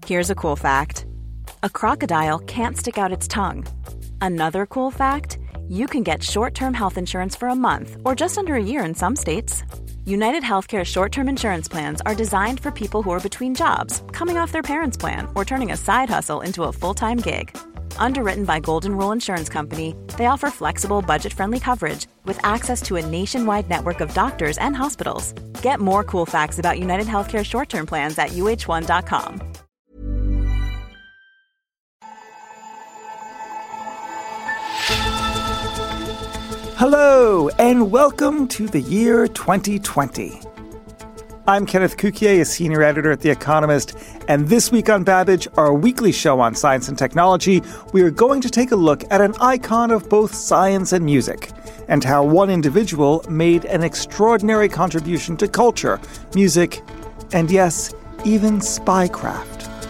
Here's a cool fact. A crocodile can't stick out its tongue. Another cool fact, you can get short-term health insurance for a month or just under a year in some states. United Healthcare short-term insurance plans are designed for people who are between jobs, coming off their parents' plan, or turning a side hustle into a full-time gig. Underwritten by Golden Rule Insurance Company, they offer flexible, budget-friendly coverage with access to a nationwide network of doctors and hospitals. Get more cool facts about United Healthcare short-term plans at uh1.com. Hello, and welcome to the year 2020. I'm Kenneth Cukier, a senior editor at The Economist, and this week on Babbage, our weekly show on science and technology, we are going to take a look at an icon of both science and music, and how one individual made an extraordinary contribution to culture, music, and yes, even spycraft.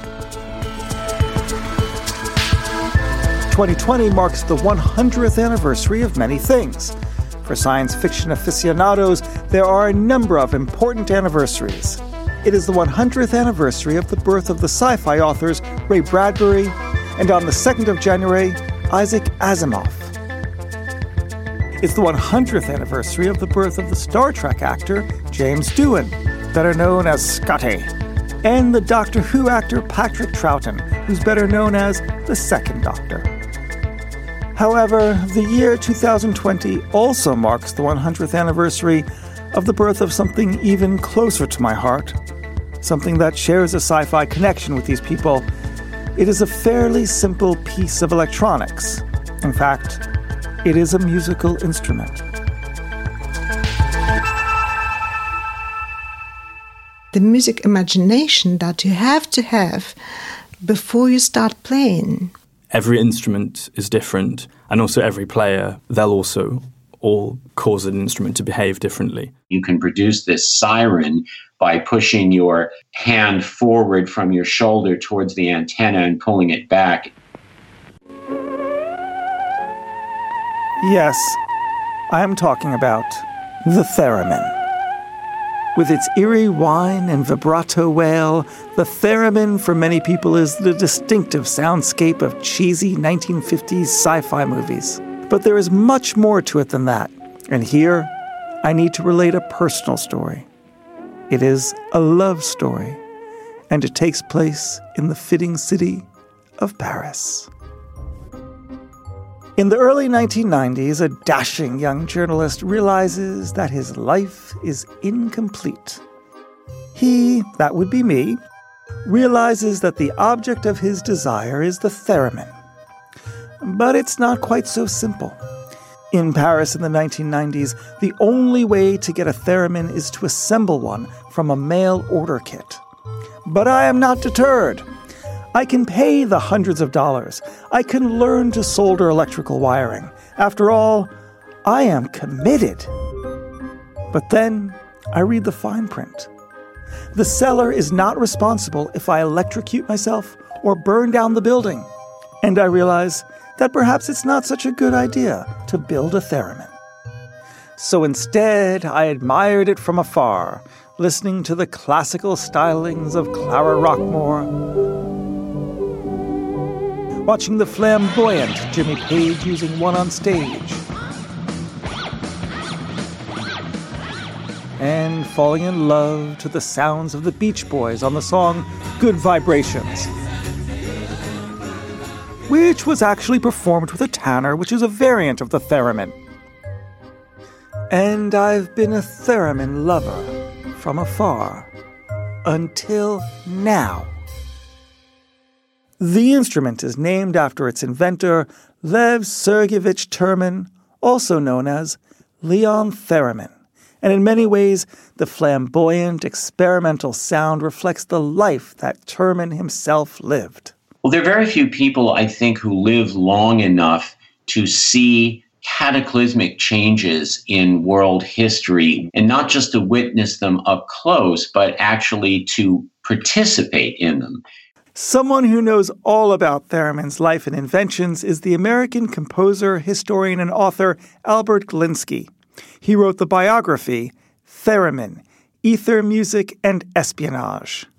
2020 marks the 100th anniversary of many things. For science fiction aficionados, there are a number of important anniversaries. It is the 100th anniversary of the birth of the sci-fi authors Ray Bradbury, and on the 2nd of January, Isaac Asimov. It's the 100th anniversary of the birth of the Star Trek actor James Doohan, better known as Scotty, and the Doctor Who actor Patrick Troughton, who's better known as the Second Doctor. However, the year 2020 also marks the 100th anniversary of the birth of something even closer to my heart, something that shares a sci-fi connection with these people. It is a fairly simple piece of electronics. In fact, it is a musical instrument. The music imagination that you have to have before you start playing. Every instrument is different, and also every player, they'll also all cause an instrument to behave differently. You can produce this siren by pushing your hand forward from your shoulder towards the antenna and pulling it back. Yes, I am talking about the theremin. With its eerie whine and vibrato wail, the theremin for many people is the distinctive soundscape of cheesy 1950s sci-fi movies. But there is much more to it than that. And here, I need to relate a personal story. It is a love story, and it takes place in the fitting city of Paris. In the early 1990s, a dashing young journalist realizes that his life is incomplete. He, that would be me, realizes that the object of his desire is the theremin. But it's not quite so simple. In Paris in the 1990s, the only way to get a theremin is to assemble one from a mail order kit. But I am not deterred. I can pay the hundreds of dollars. I can learn to solder electrical wiring. After all, I am committed. But then I read the fine print. The seller is not responsible if I electrocute myself or burn down the building. And I realize that perhaps it's not such a good idea to build a theremin. So instead, I admired it from afar, listening to the classical stylings of Clara Rockmore, watching the flamboyant Jimmy Page using one on stage, and falling in love to the sounds of the Beach Boys on the song Good Vibrations, which was actually performed with a tanner, which is a variant of the theremin. And I've been a theremin lover from afar until now. The instrument is named after its inventor, Lev Sergeyevich Terman, also known as Leon Theremin. And in many ways, the flamboyant, experimental sound reflects the life that Terman himself lived. Well, there are very few people, I think, who live long enough to see cataclysmic changes in world history, and not just to witness them up close, but actually to participate in them. Someone who knows all about Theremin's life and inventions is the American composer, historian, and author Albert Glinsky. He wrote the biography, Theremin, Ether, Music, and Espionage.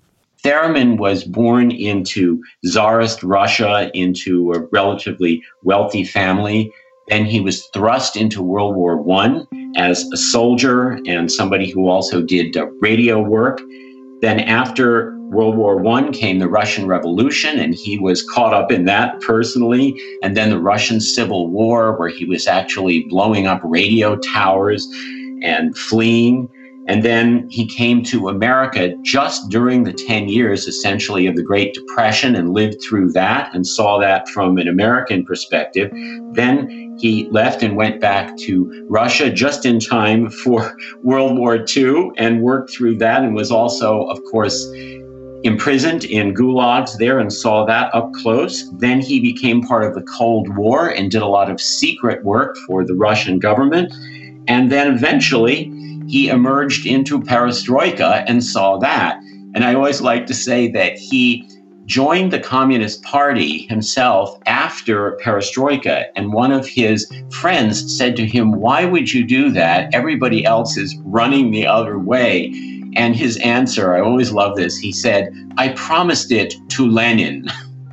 Theremin was born into Tsarist Russia, into a relatively wealthy family. Then he was thrust into World War I as a soldier and somebody who also did radio work. Then after World War I came the Russian Revolution, and he was caught up in that personally. And then the Russian Civil War, where he was actually blowing up radio towers and fleeing. And then he came to America just during the 10 years, essentially, of the Great Depression and lived through that and saw that from an American perspective. Then he left and went back to Russia just in time for World War II and worked through that, and was also, of course, imprisoned in gulags there and saw that up close. Then he became part of the Cold War and did a lot of secret work for the Russian government. And then eventually he emerged into perestroika and saw that. And I always like to say that he joined the Communist Party himself after perestroika. And one of his friends said to him, "Why would you do that? Everybody else is running the other way." And his answer, I always love this, he said, "I promised it to Lenin."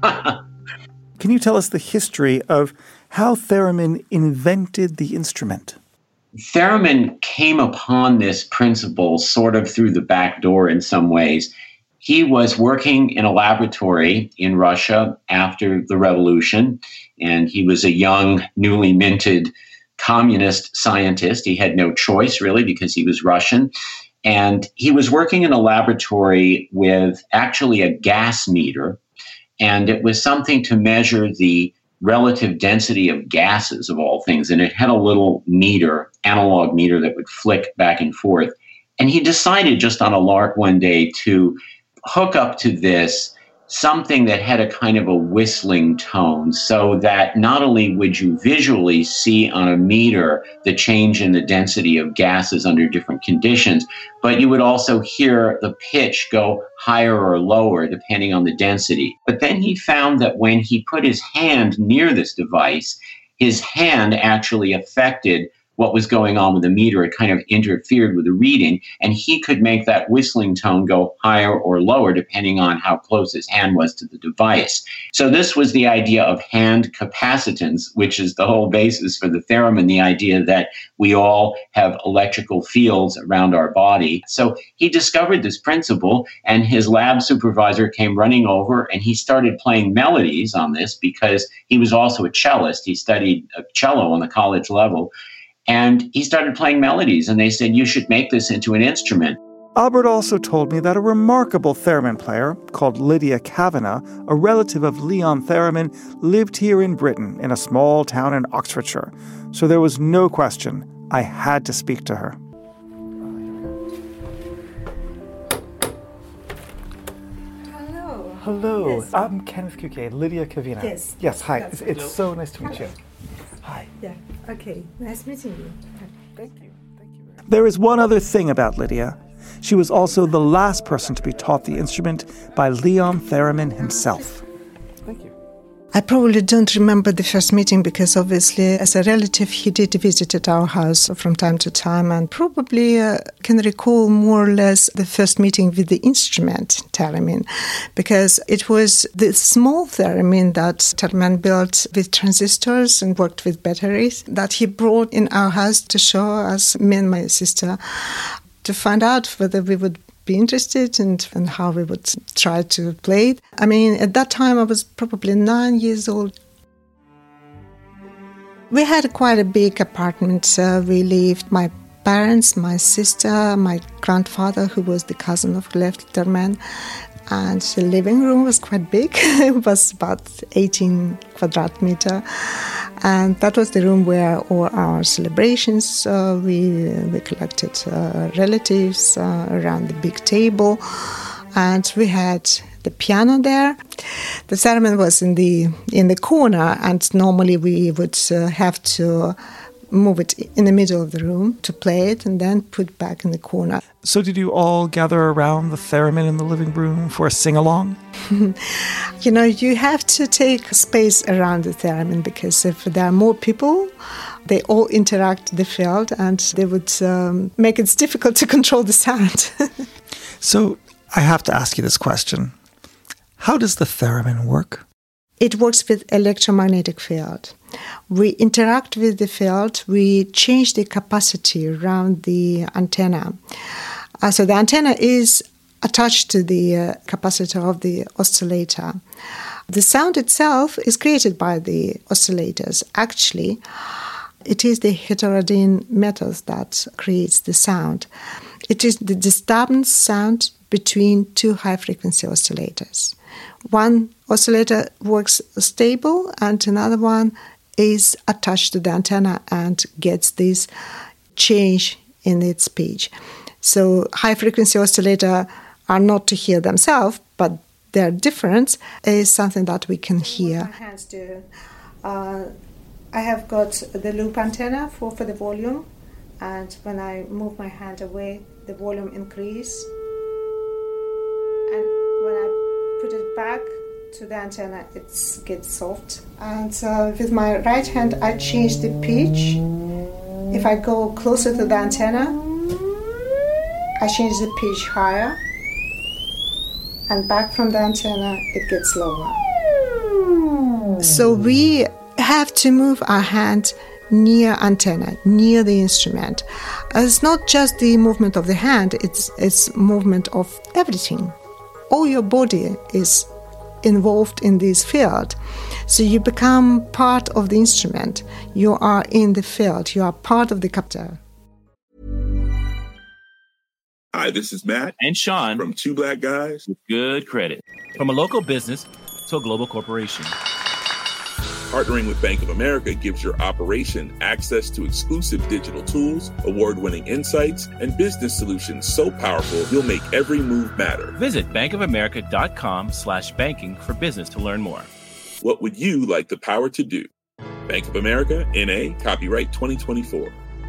Can you tell us the history of how Theremin invented the instrument? Theremin came upon this principle sort of through the back door in some ways. He was working in a laboratory in Russia after the revolution, and he was a young, newly minted communist scientist. He had no choice, really, because he was Russian. And he was working in a laboratory with actually a gas meter, and it was something to measure the relative density of gases, of all things. And it had a little meter, analog meter, that would flick back and forth. And he decided just on a lark one day to hook up to this something that had a kind of a whistling tone, so that not only would you visually see on a meter the change in the density of gases under different conditions, but you would also hear the pitch go higher or lower depending on the density. But then he found that when he put his hand near this device, his hand actually affected what was going on with the meter. It kind of interfered with the reading, and he could make that whistling tone go higher or lower depending on how close his hand was to the device. So this was the idea of hand capacitance, which is the whole basis for the theremin, the idea that we all have electrical fields around our body. So he discovered this principle, and his lab supervisor came running over, and he started playing melodies on this because he was also a cellist. He studied cello on the college level. And he started playing melodies, and they said, "You should make this into an instrument." Albert also told me that a remarkable theremin player called Lydia Kavanagh, a relative of Leon Theremin, lived here in Britain in a small town in Oxfordshire. So there was no question. I had to speak to her. Hello. Yes. I'm Kenneth Cuquet, Lydia Kavanagh. Yes, hi. It's so nice to meet you. Hi. Yeah, okay. Nice meeting you. Thank you. There is one other thing about Lydia. She was also the last person to be taught the instrument by Leon Theremin himself. Thank you. I probably don't remember the first meeting because obviously as a relative he did visit at our house from time to time, and probably can recall more or less the first meeting with the instrument theremin, because it was the small theremin that Theremin built with transistors and worked with batteries that he brought in our house to show us, me and my sister, to find out whether we would be interested and how we would try to play it. I mean, at that time I was probably 9 years old. We had quite a big apartment. We lived, my parents, my sister, my grandfather, who was the cousin of Lev Theremin, and the living room was quite big. It was about 18 quadrat meter. And that was the room where all our celebrations, we collected relatives around the big table. And we had the piano there. The theremin was in the corner, and normally we would have to move it in the middle of the room to play it and then put back in the corner. So did you all gather around the theremin in the living room for a sing-along? You know, you have to take space around the theremin, because if there are more people, they all interact the field and they would make it difficult to control the sound. So I have to ask you this question. How does the theremin work? It works with electromagnetic field. We interact with the field. We change the capacity around the antenna. So the antenna is attached to the capacitor of the oscillator. The sound itself is created by the oscillators. Actually, it is the heterodyne metals that creates the sound. It is the disturbance sound between two high-frequency oscillators. One oscillator works stable and another one is attached to the antenna and gets this change in its pitch. So high-frequency oscillators are not to hear themselves, but their difference is something that we can hear. My hands do. I have got the loop antenna for the volume, and when I move my hand away, the volume increases. And when I put it back to the antenna, it gets soft. And with my right hand, I change the pitch. If I go closer to the antenna, I change the pitch higher. And back from the antenna, it gets lower. So we have to move our hand near antenna, near the instrument. It's not just the movement of the hand, it's movement of everything. All your body is involved in this field. So you become part of the instrument. You are in the field. You are part of the captor. Hi, this is Matt and Sean from Two Black Guys with Good Credit. From a local business to a global corporation. Partnering with Bank of America gives your operation access to exclusive digital tools, award-winning insights, and business solutions so powerful you'll make every move matter. Visit bankofamerica.com/banking for business to learn more. What would you like the power to do? Bank of America, N.A., copyright 2024.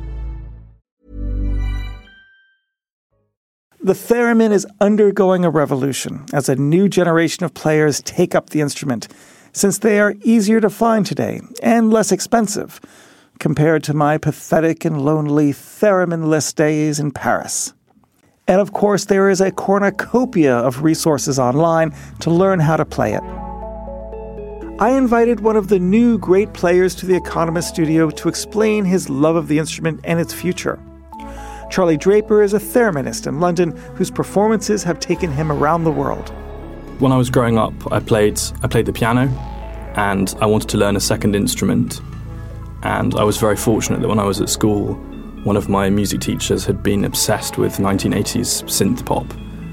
The theremin is undergoing a revolution as a new generation of players take up the instrument, since they are easier to find today and less expensive compared to my pathetic and lonely theremin-less days in Paris. And of course, there is a cornucopia of resources online to learn how to play it. I invited one of the new great players to the Economist studio to explain his love of the instrument and its future. Charlie Draper is a thereminist in London whose performances have taken him around the world. When I was growing up, I played the piano, and I wanted to learn a second instrument. And I was very fortunate that when I was at school, one of my music teachers had been obsessed with 1980s synth pop.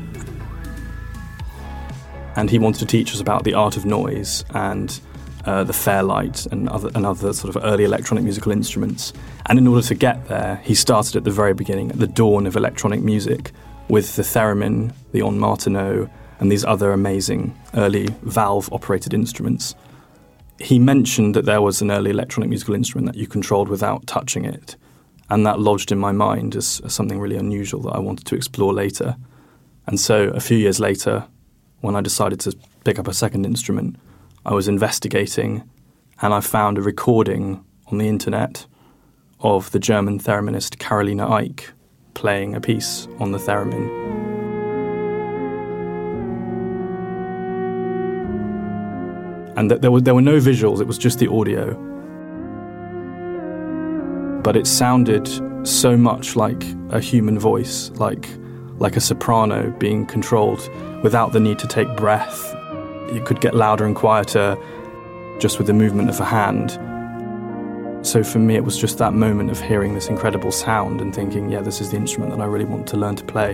And he wanted to teach us about the art of noise and the Fairlight and other sort of early electronic musical instruments. And in order to get there, he started at the very beginning, at the dawn of electronic music, with the theremin, the On Martineau, and these other amazing early valve-operated instruments. He mentioned that there was an early electronic musical instrument that you controlled without touching it, and that lodged in my mind as something really unusual that I wanted to explore later. And so a few years later, when I decided to pick up a second instrument, I was investigating, and I found a recording on the internet of the German thereminist Carolina Eick playing a piece on the theremin. And there were no visuals, it was just the audio. But it sounded so much like a human voice, like a soprano being controlled without the need to take breath. You could get louder and quieter just with the movement of a hand. So for me, it was just that moment of hearing this incredible sound and thinking, yeah, this is the instrument that I really want to learn to play.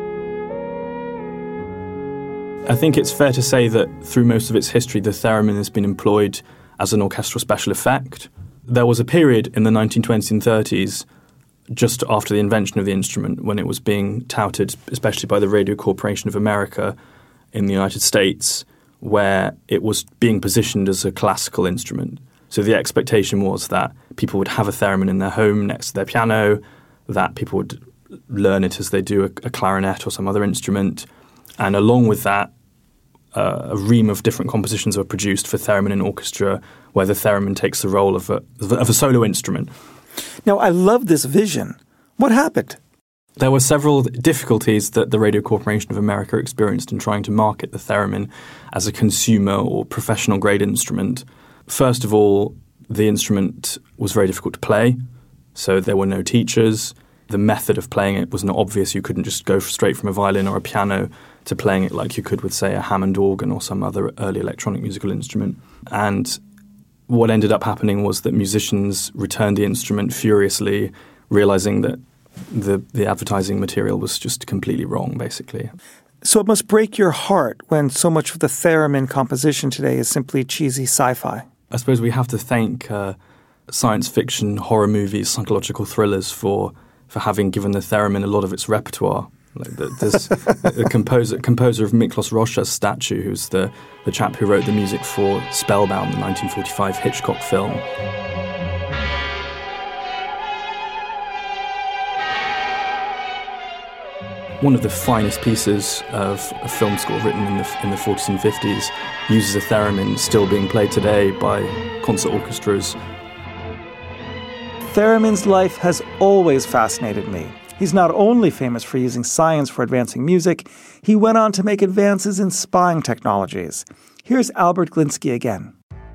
I think it's fair to say that through most of its history, the theremin has been employed as an orchestral special effect. There was a period in the 1920s and 30s, just after the invention of the instrument, when it was being touted, especially by the Radio Corporation of America in the United States, where it was being positioned as a classical instrument. So the expectation was that people would have a theremin in their home next to their piano, that people would learn it as they do a clarinet or some other instrument. And along with that, a ream of different compositions were produced for theremin in orchestra, where the theremin takes the role of a solo instrument. Now, I love this vision. What happened? There were several difficulties that the Radio Corporation of America experienced in trying to market the theremin as a consumer or professional grade instrument. First of all, the instrument was very difficult to play, so there were no teachers. The method of playing it was not obvious. You couldn't just go straight from a violin or a piano to playing it like you could with, say, a Hammond organ or some other early electronic musical instrument. And what ended up happening was that musicians returned the instrument furiously, realizing that the advertising material was just completely wrong, basically. So it must break your heart when so much of the theremin composition today is simply cheesy sci-fi. I suppose we have to thank science fiction, horror movies, psychological thrillers for having given the theremin a lot of its repertoire. Like there's the composer of Miklos Rocha's statue, who's the chap who wrote the music for Spellbound, the 1945 Hitchcock film. One of the finest pieces of a film score written in the 40s and 50s uses a theremin still being played today by concert orchestras. Theremin's life has always fascinated me. He's not only famous for using science for advancing music, he went on to make advances in spying technologies. Here's Albert Glinsky again.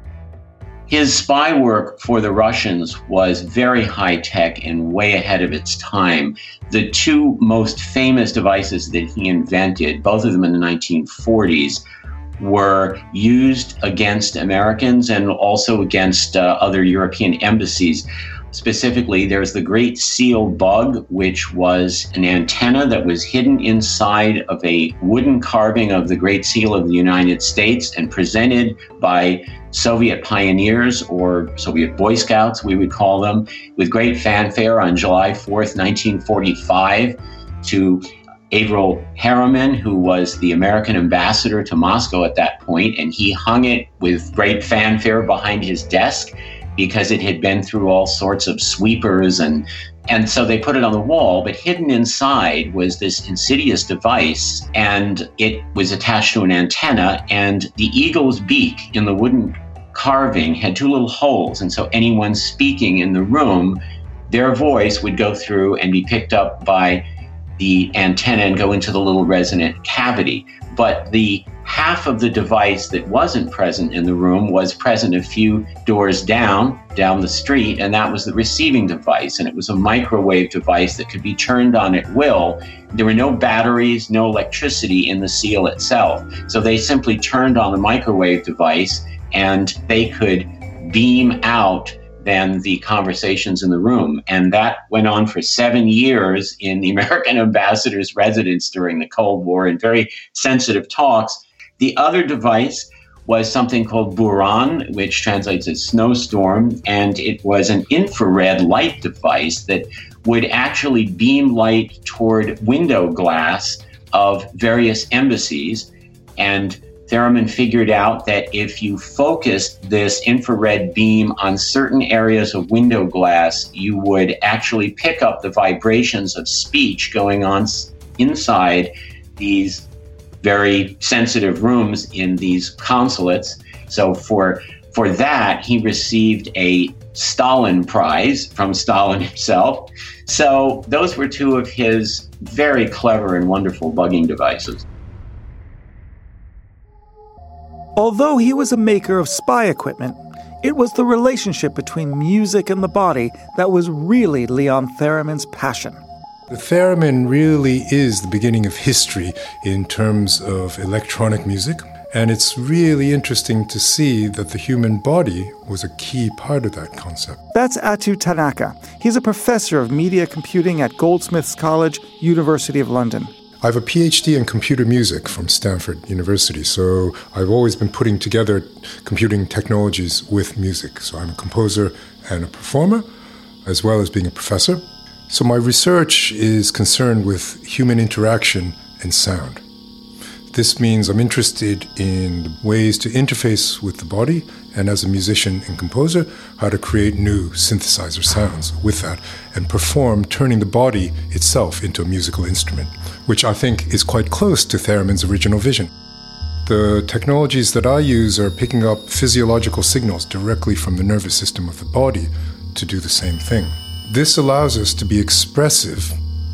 His spy work for the Russians was very high-tech and way ahead of its time. The two most famous devices that he invented, both of them in the 1940s, were used against Americans and also against other European embassies. Specifically, there's the Great Seal Bug, which was an antenna that was hidden inside of a wooden carving of the Great Seal of the United States and presented by Soviet pioneers, or Soviet Boy Scouts, we would call them, with great fanfare on July 4th, 1945, to Averell Harriman, who was the American ambassador to Moscow at that point, and he hung it with great fanfare behind his desk because it had been through all sorts of sweepers, and so they put it on the wall, but hidden inside was this insidious device, and it was attached to an antenna, and the eagle's beak in the wooden carving had two little holes, and so anyone speaking in the room, their voice would go through and be picked up by the antenna and go into the little resonant cavity. But the half of the device that wasn't present in the room was present a few doors down the street, and that was the receiving device. And it was a microwave device that could be turned on at will. There were no batteries, no electricity in the seal itself. So they simply turned on the microwave device and they could beam out then the conversations in the room. And that went on for 7 years in the American ambassador's residence during the Cold War in very sensitive talks. The other device was something called Buran, which translates as snowstorm, and it was an infrared light device that would actually beam light toward window glass of various embassies. And Theremin figured out that if you focused this infrared beam on certain areas of window glass, you would actually pick up the vibrations of speech going on inside these very sensitive rooms in these consulates. So for that, he received a Stalin Prize from Stalin himself. So those were two of his very clever and wonderful bugging devices. Although he was a maker of spy equipment, it was the relationship between music and the body that was really Leon Theremin's passion. The theremin really is the beginning of history in terms of electronic music, and it's really interesting to see that the human body was a key part of that concept. That's Atu Tanaka. He's a professor of media computing at Goldsmiths College, University of London. I have a PhD in computer music from Stanford University, so I've always been putting together computing technologies with music. So I'm a composer and a performer, as well as being a professor. So my research is concerned with human interaction and sound. This means I'm interested in ways to interface with the body, and as a musician and composer, how to create new synthesizer sounds with that and perform turning the body itself into a musical instrument, which I think is quite close to Theremin's original vision. The technologies that I use are picking up physiological signals directly from the nervous system of the body to do the same thing. This allows us to be expressive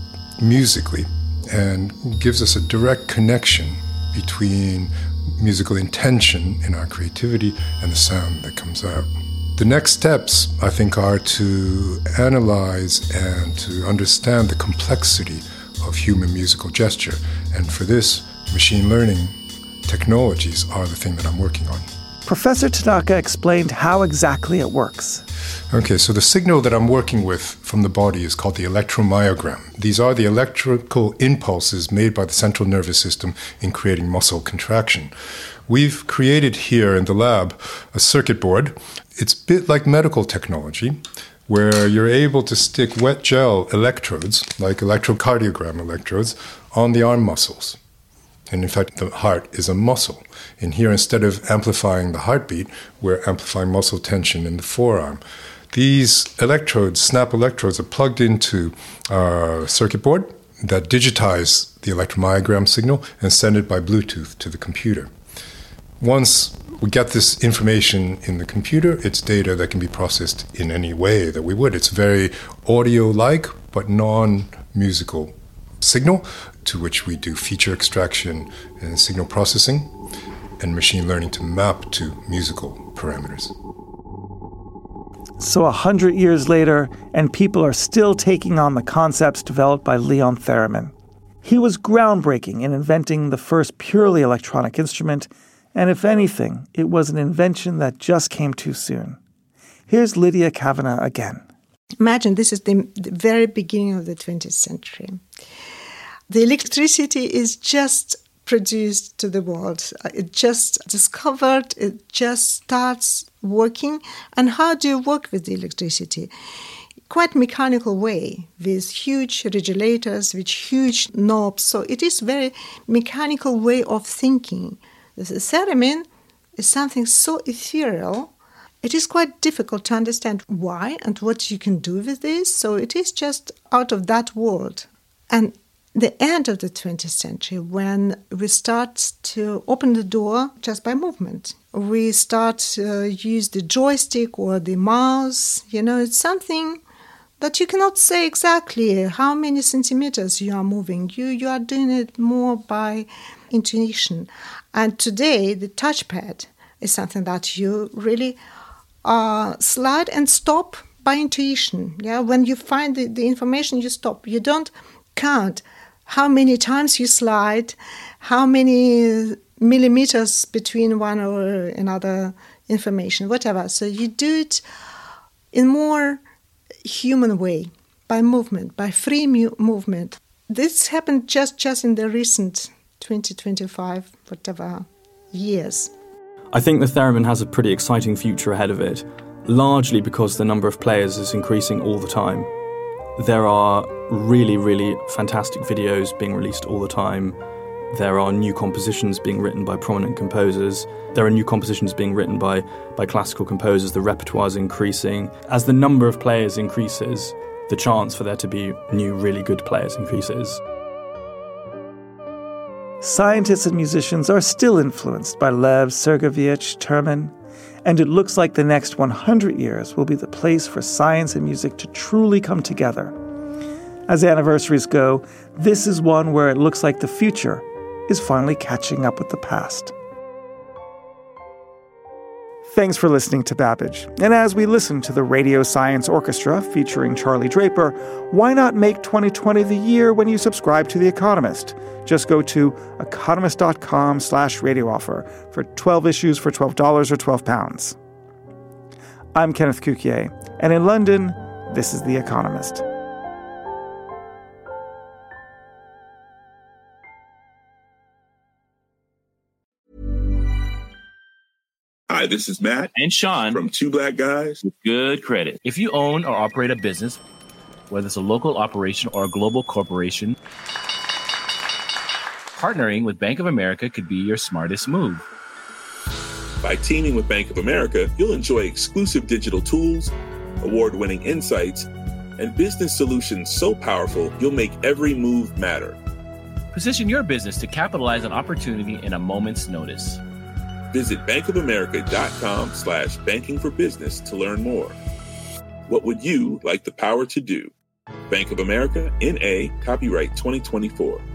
musically and gives us a direct connection between musical intention in our creativity and the sound that comes out. The next steps, I think, are to analyze and to understand the complexity of human musical gesture. And for this, machine learning technologies are the thing that I'm working on. Professor Tanaka explained how exactly it works. Okay, so the signal that I'm working with from the body is called the electromyogram. These are the electrical impulses made by the central nervous system in creating muscle contraction. We've created here in the lab a circuit board. It's a bit like medical technology, where you're able to stick wet gel electrodes, like electrocardiogram electrodes, on the arm muscles. And in fact, the heart is a muscle. And here, instead of amplifying the heartbeat, we're amplifying muscle tension in the forearm. These electrodes, snap electrodes, are plugged into a circuit board that digitize the electromyogram signal and send it by Bluetooth to the computer. Once we get this information in the computer, it's data that can be processed in any way that we would. It's very audio-like, but non-musical signal, to which we do feature extraction and signal processing and machine learning to map to musical parameters. So 100 years later, and people are still taking on the concepts developed by Leon Theremin. He was groundbreaking in inventing the first purely electronic instrument, and if anything, it was an invention that just came too soon. Here's Lydia Kavanagh again. Imagine this is the very beginning of the 20th century. The electricity is just produced to the world. It just discovered, it just starts working. And how do you work with the electricity? Quite mechanical way, with huge regulators, with huge knobs. So it is very mechanical way of thinking. The theremin is something so ethereal. It is quite difficult to understand why and what you can do with this. So it is just out of that world. And the end of the 20th century, when we start to open the door just by movement. We start to use the joystick or the mouse. It's something that you cannot say exactly how many centimeters you are moving. You are doing it more by intuition. And today, the touchpad is something that you really slide and stop by intuition. Yeah, when you find the information, you stop. You don't count how many times you slide, how many millimeters between one or another information, whatever. So you do it in more human way, by movement, by free movement. This happened just in the recent 20-25, whatever, years. I think the theremin has a pretty exciting future ahead of it, largely because the number of players is increasing all the time. There are really, really fantastic videos being released all the time. There are new compositions being written by prominent composers. There are new compositions being written by classical composers. The repertoire is increasing. As the number of players increases, the chance for there to be new, really good players increases. Scientists and musicians are still influenced by Lev, Sergeyevich, Termen, and it looks like the next 100 years will be the place for science and music to truly come together. As anniversaries go, this is one where it looks like the future is finally catching up with the past. Thanks for listening to Babbage. And as we listen to the Radio Science Orchestra featuring Charlie Draper, why not make 2020 the year when you subscribe to The Economist? Just go to economist.com/radio offer for 12 issues for $12 or £12. I'm Kenneth Cukier, and in London, this is The Economist. Hi, this is Matt and Sean from Two Black Guys with Good Credit. If you own or operate a business, whether it's a local operation or a global corporation, partnering with Bank of America could be your smartest move. By teaming with Bank of America, you'll enjoy exclusive digital tools, award-winning insights, and business solutions so powerful you'll make every move matter. Position your business to capitalize on opportunity in a moment's notice. Visit bankofamerica.com/banking for business to learn more. What would you like the power to do? Bank of America, N.A., copyright 2024.